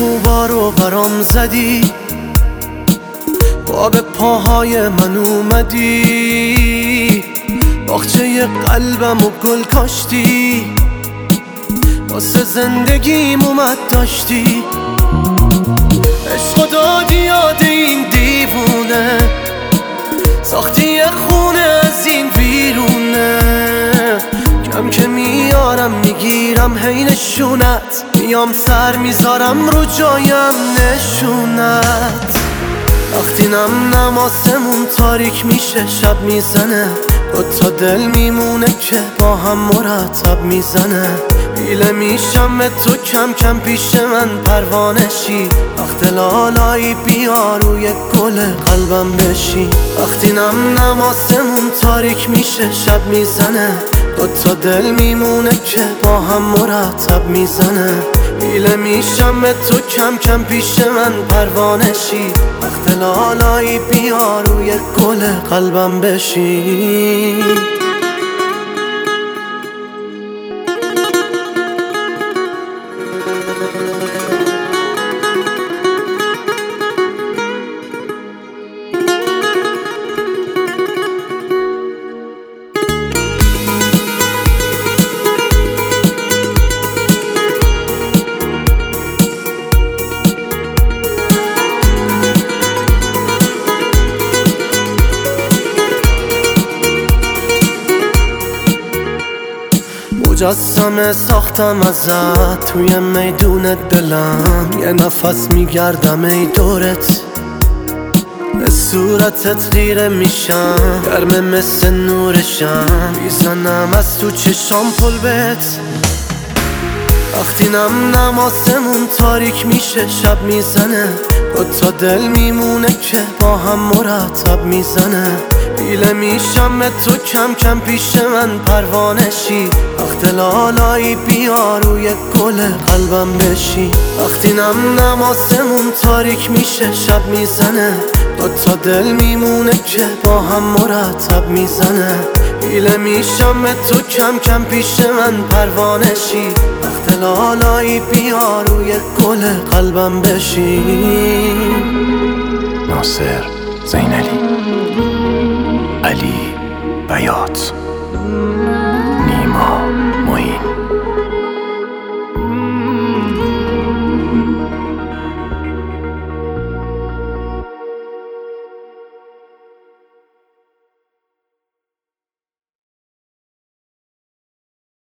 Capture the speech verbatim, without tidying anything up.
خوبا رو برام زدی، با به پاهای من اومدی، باغچه قلبم و گل کاشتی، واسه زندگیم اومد داشتی. عشق دادی یاد این دیوونه، ساختی یه خونه از این ویرونه. کم که میارم میگیرم هی نشونت، میام سر میذارم رو جایم نشونت. وقتی نم نم آسمون تاریک میشه شب میزنه، دوتا دل میمونه که با هم مرتب میزنه. بیله میشم به تو کم کم پیش من پروانشی، وقت لالایی بیا روی گل قلبم بشی. وقتی نم نم آسمون تاریک میشه شب میزنه، دوتا دل میمونه که با هم مرتب میزنه. بیله میشم به تو کم کم پیش من پروانشی، وقت لالایی بیا روی گل قلبم بشی. مجسمه ساختم ازت توی میدون دلم، یه نفس میگردم ای دورت، به صورتت خیره میشم، گرمه مثل نورشم، میزنم از تو چشام پل بهت. وقتی نم نم آسمون تاریک میشه شب میزنه، دوتا دل میمونه که با هم مرتب میزنه. بیله میشم به تو کم کم پیش من پروانشی، وقت لالایی بیا روی گل قلبم بشی. وقتی نم نم آسمون تاریک میشه شب میزنه، دوتا دل میمونه که با هم مرتب میزنه. بیله میشم به تو کم کم پیش من پروانشی، وقت لالایی بیا روی گل قلبم بشی. ناصر زینلی، علی بیات.